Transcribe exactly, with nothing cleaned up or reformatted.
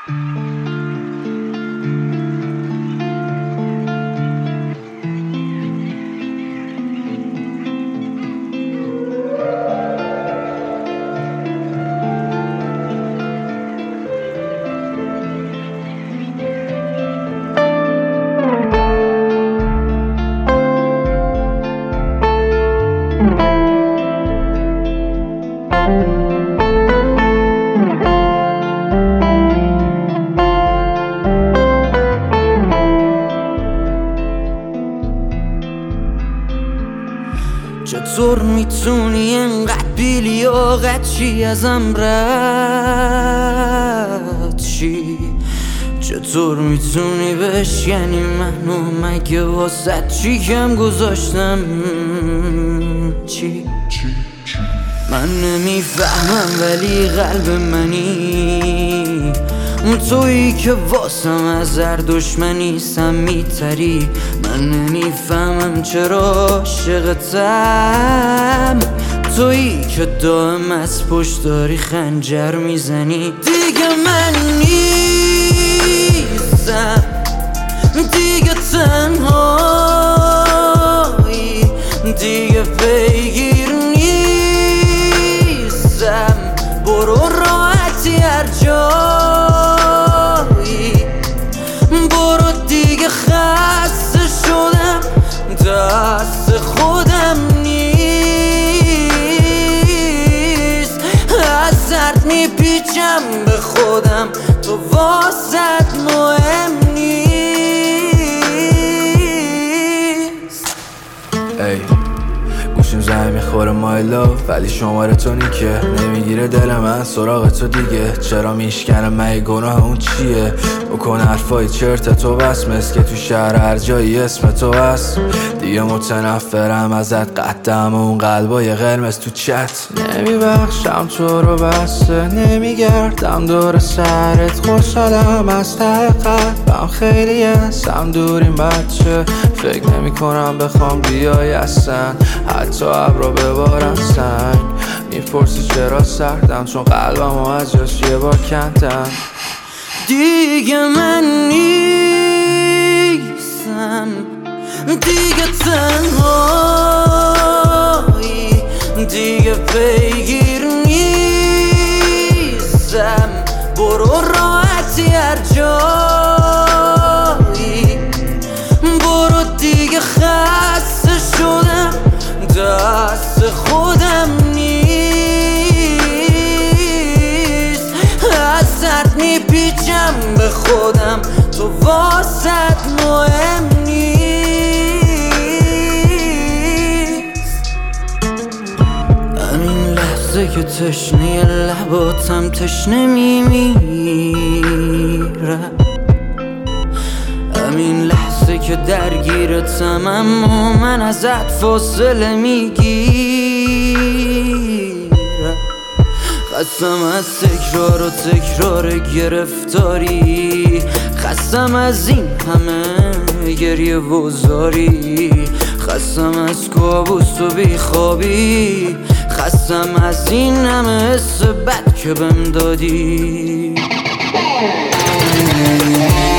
چطور میتونی انقدر بی لیاقتی ازم رد چی؟ چطور میتونی بشکنی منو؟ مگه واسه چی کم گذاشتم چی؟ من نمیفهمم ولی قلب منی، اون تویی که واسم از هر دشمنی سمی‌تری. من نمیفهمم چرا عاشقتم، تویی که دائم از پشت داری خنجر میزنی. دیگه من نیستم، دیگه تنهایی، دیگه پیگیر نیستم. برو راحتی هر جایی، برو دیگه خسته شدم، دست خودم نیست. از درد میپیچم به خودم، تو واسط مهم نیست. ای گوشیم زنگ میخوره مای لو، ولی شماره تو نیکه نمیگیره دل من سراغ تو دیگه. چرا میشکنه مگه گناه اون چیه؟ بکن حرفای چرت تو بس، مثل که تو شهر هر جایی اسم تو بس. دیگه متنفرم ازت، قدم اون قلبای قرمز تو چت. نمیبخشم تو رو بسته، نمیگردم دور سرت. خوشحالم از ته قلبم، خیلی هستم دوریم بچه. فکر نمی کنم بخوام بیای اصلا، حتی ابرو ببارم سنگ. میپرسی چرا سردم، چون قلبمو از جاش یه بار کندم. دیگه من نیستم، دیگه تنهایی، دیگه پیگیر نیستم. برو راحتی هر جایی، برو دیگه خسته شدم، دست خودم نیست. از درد میپیچم به خودم، تو واسط مهم نیست. همین لحظه که تشنه لباتم تشنه میمیرم، همین لحظه که درگیرتم اما من ازت فاصله میگیرم. خستم از تکرار و تکرار گرفتاری، خستم از این همه گریه و زاری، خستم از کابوس و بیخوابی، خستم از این همه حس بد که بهم دادی.